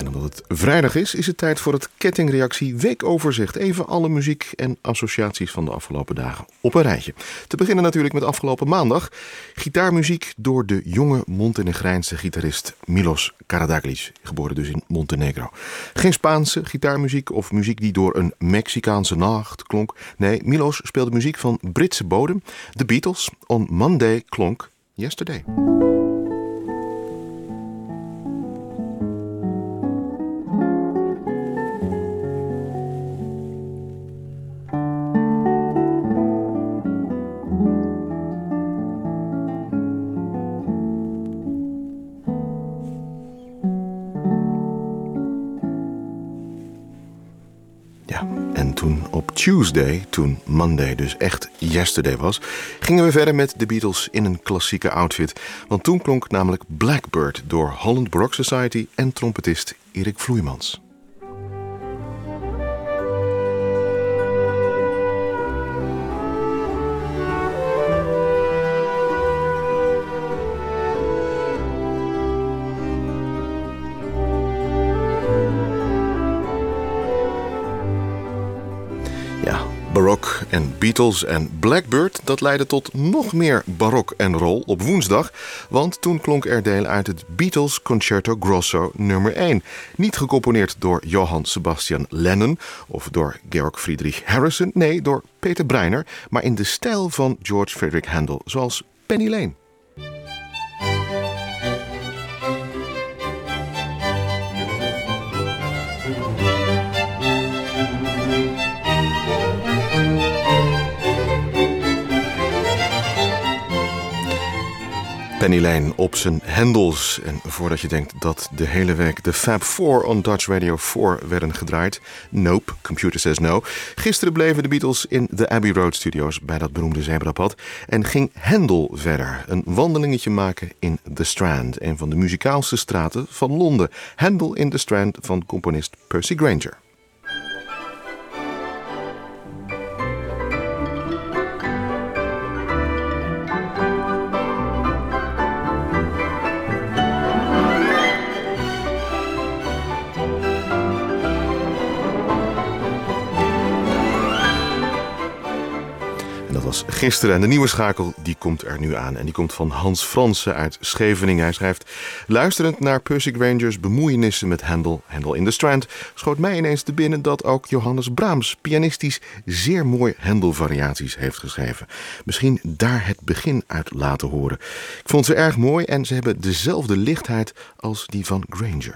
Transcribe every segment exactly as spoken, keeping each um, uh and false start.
En omdat het vrijdag is, is het tijd voor het Kettingreactie Weekoverzicht. Even alle muziek en associaties van de afgelopen dagen op een rijtje. Te beginnen natuurlijk met afgelopen maandag. Gitaarmuziek door de jonge Montenegrijnse gitarist Milos Karađagić, geboren dus in Montenegro. Geen Spaanse gitaarmuziek of muziek die door een Mexicaanse nacht klonk. Nee, Milos speelde muziek van Britse bodem. The Beatles, On Monday klonk Yesterday. En toen op Tuesday, toen Monday dus echt yesterday was, gingen we verder met de Beatles in een klassieke outfit. Want toen klonk namelijk Blackbird door Holland Baroque Society en trompetist Erik Vloeimans. Baroque en Beatles en Blackbird, dat leidde tot nog meer barok en roll op woensdag. Want toen klonk er deel uit het Beatles Concerto Grosso nummer één. Niet gecomponeerd door Johann Sebastian Lennon of door Georg Friedrich Harrison. Nee, door Peter Breiner, maar in de stijl van George Frederick Handel, zoals Penny Lane. Penny Lane op zijn Hendels. En voordat je denkt dat de hele week de Fab Four on Dutch Radio four werden gedraaid. Nope, computer says no. Gisteren bleven de Beatles in de Abbey Road Studios bij dat beroemde zebrapad. En ging Handel verder. Een wandelingetje maken in The Strand. Een van de muzikaalste straten van Londen. Handel in The Strand van componist Percy Grainger. Gisteren. En de nieuwe schakel die komt er nu aan. En die komt van Hans Fransen uit Scheveningen. Hij schrijft: luisterend naar Percy Grainger's bemoeienissen met Handel, Handel in the Strand, schoot mij ineens te binnen dat ook Johannes Brahms pianistisch zeer mooi Handel-variaties heeft geschreven. Misschien daar het begin uit laten horen. Ik vond ze erg mooi en ze hebben dezelfde lichtheid als die van Grainger.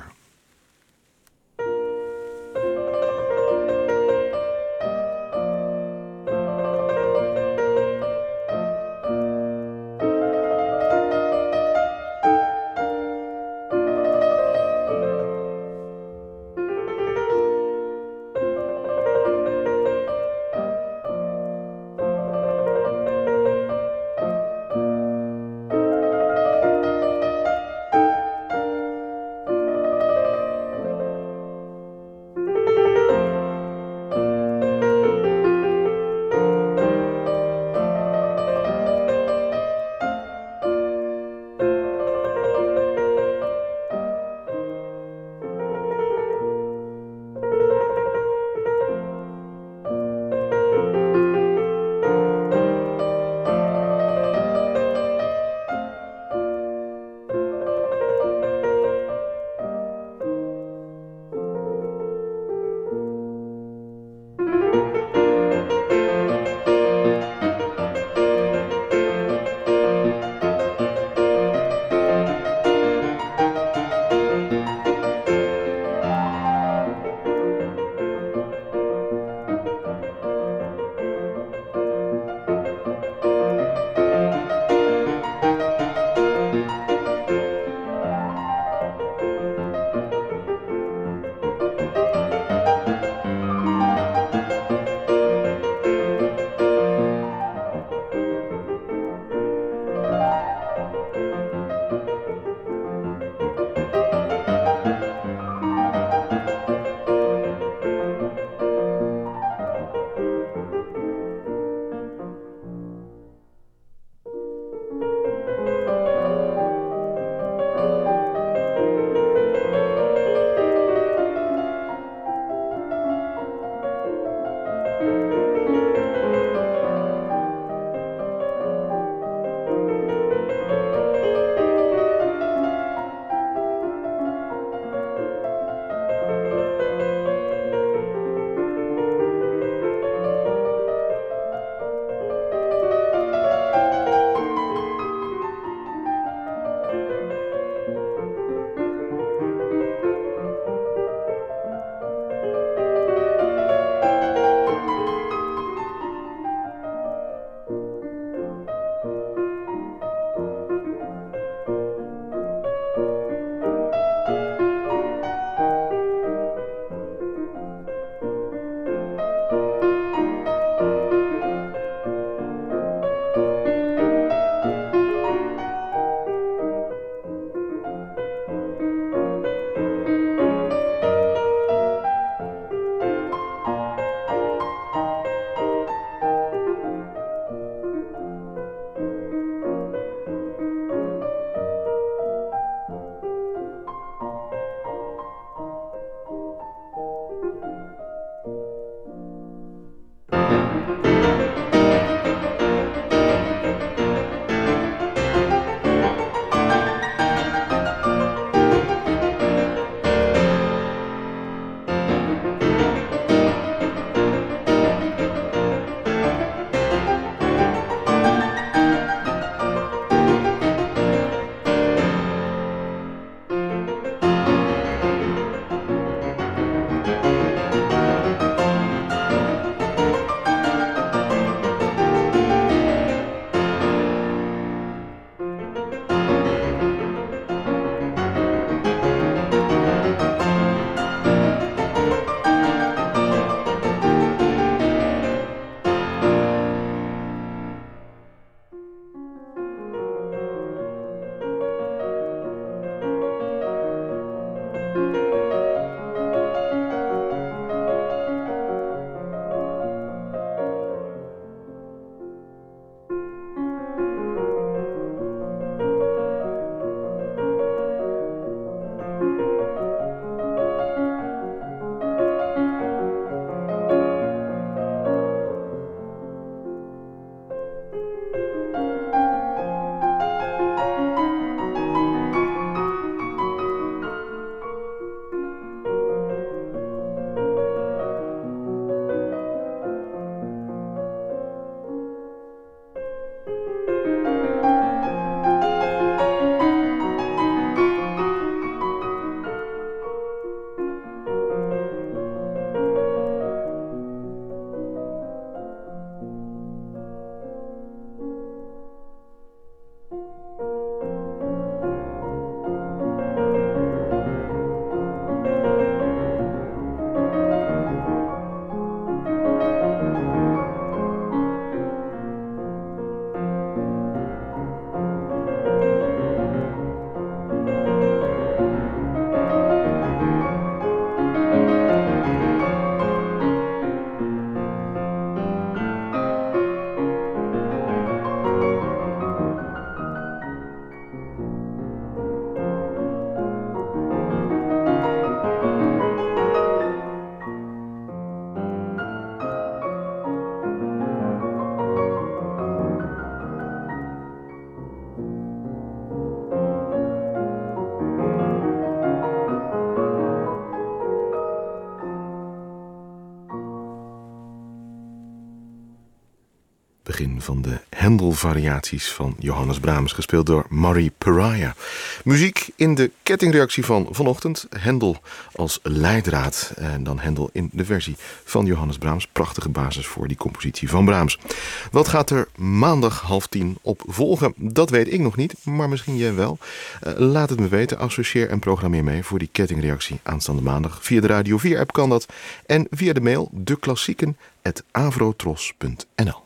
begin van de Händel-variaties van Johannes Brahms, gespeeld door Murray Pariah. Muziek in de kettingreactie van vanochtend. Händel als leidraad en dan Händel in de versie van Johannes Brahms. Prachtige basis voor die compositie van Brahms. Wat gaat er maandag half tien op volgen? Dat weet ik nog niet, maar misschien jij wel. Uh, laat het me weten. Associeer en programmeer mee voor die kettingreactie aanstaande maandag. Via de Radio vier app kan dat. En via de mail deklassieken apenstaartje avrotros punt n l.